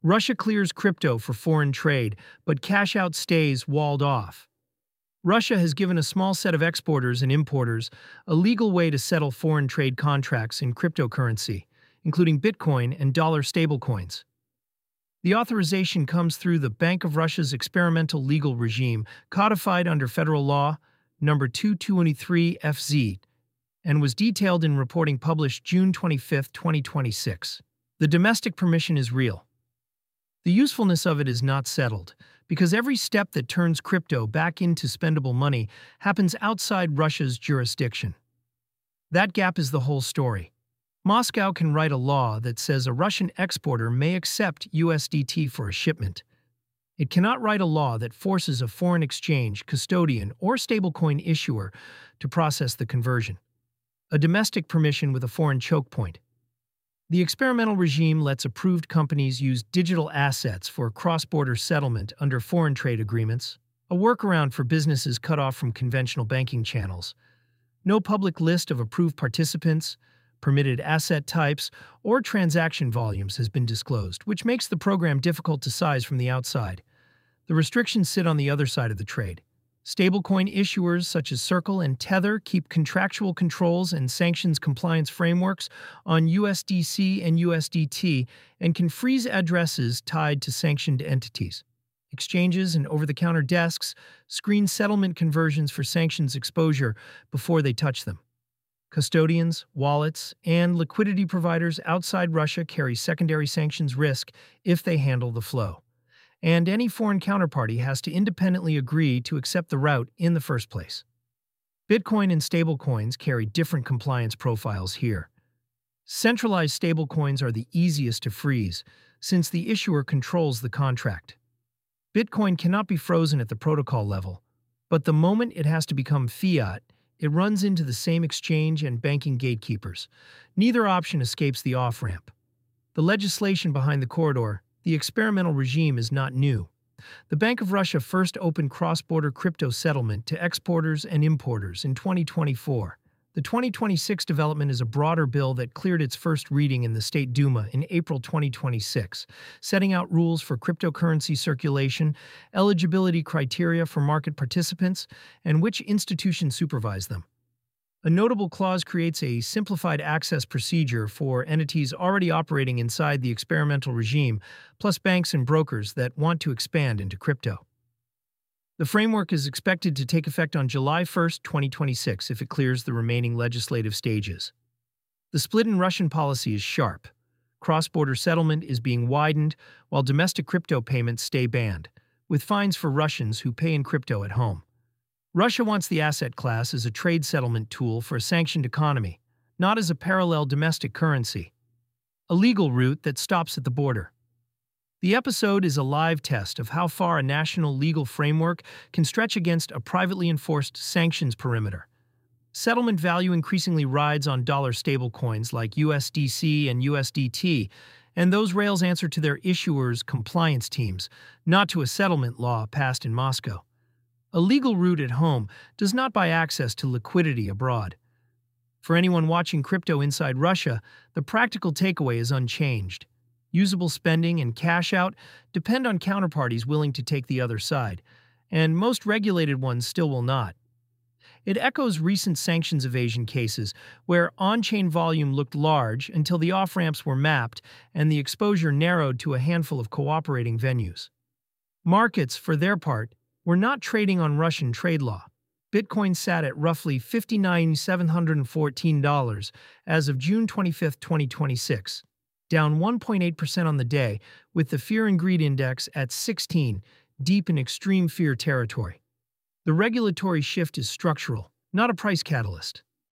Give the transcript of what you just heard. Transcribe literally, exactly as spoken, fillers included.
Russia clears crypto for foreign trade, but cash out stays walled off. Russia has given a small set of exporters and importers a legal way to settle foreign trade contracts in cryptocurrency, including Bitcoin and dollar stablecoins. The authorization comes through the Bank of Russia's experimental legal regime, codified under federal law number two twenty-three F Z, and was detailed in reporting published June twenty-fifth, twenty twenty-six. The domestic permission is real. The usefulness of it is not settled, because every step that turns crypto back into spendable money happens outside Russia's jurisdiction. That gap is the whole story. Moscow can write a law that says a Russian exporter may accept U S D T for a shipment. It cannot write a law that forces a foreign exchange, custodian, or stablecoin issuer to process the conversion. A domestic permission with a foreign choke point. The experimental regime lets approved companies use digital assets for cross-border settlement under foreign trade agreements, a workaround for businesses cut off from conventional banking channels. No public list of approved participants, permitted asset types, or transaction volumes has been disclosed, which makes the program difficult to size from the outside. The restrictions sit on the other side of the trade. Stablecoin issuers such as Circle and Tether keep contractual controls and sanctions compliance frameworks on U S D C and U S D T and can freeze addresses tied to sanctioned entities. Exchanges and over-the-counter desks screen settlement conversions for sanctions exposure before they touch them. Custodians, wallets, and liquidity providers outside Russia carry secondary sanctions risk if they handle the flow. And any foreign counterparty has to independently agree to accept the route in the first place. Bitcoin and stablecoins carry different compliance profiles here. Centralized stablecoins are the easiest to freeze, since the issuer controls the contract. Bitcoin cannot be frozen at the protocol level, but the moment it has to become fiat, it runs into the same exchange and banking gatekeepers. Neither option escapes the off-ramp. The legislation behind the corridor, the experimental regime, is not new. The Bank of Russia first opened cross-border crypto settlement to exporters and importers in twenty twenty-four. The twenty twenty-six development is a broader bill that cleared its first reading in the State Duma in April twenty twenty-six, setting out rules for cryptocurrency circulation, eligibility criteria for market participants, and which institutions supervise them. A notable clause creates a simplified access procedure for entities already operating inside the experimental regime, plus banks and brokers that want to expand into crypto. The framework is expected to take effect on July first, twenty twenty-six, if it clears the remaining legislative stages. The split in Russian policy is sharp. Cross-border settlement is being widened, while domestic crypto payments stay banned, with fines for Russians who pay in crypto at home. Russia wants the asset class as a trade settlement tool for a sanctioned economy, not as a parallel domestic currency. A legal route that stops at the border. The episode is a live test of how far a national legal framework can stretch against a privately enforced sanctions perimeter. Settlement value increasingly rides on dollar stablecoins like U S D C and U S D T, and those rails answer to their issuers' compliance teams, not to a settlement law passed in Moscow. A legal route at home does not buy access to liquidity abroad. For anyone watching crypto inside Russia, the practical takeaway is unchanged. Usable spending and cash out depend on counterparties willing to take the other side, and most regulated ones still will not. It echoes recent sanctions evasion cases, where on-chain volume looked large until the off-ramps were mapped and the exposure narrowed to a handful of cooperating venues. Markets, for their part, were not trading on Russian trade law. Bitcoin sat at roughly fifty-nine thousand seven hundred fourteen dollars as of June twenty-fifth, twenty twenty-six, down one point eight percent on the day, with the Fear and Greed Index at sixteen, deep in extreme fear territory. The regulatory shift is structural, not a price catalyst.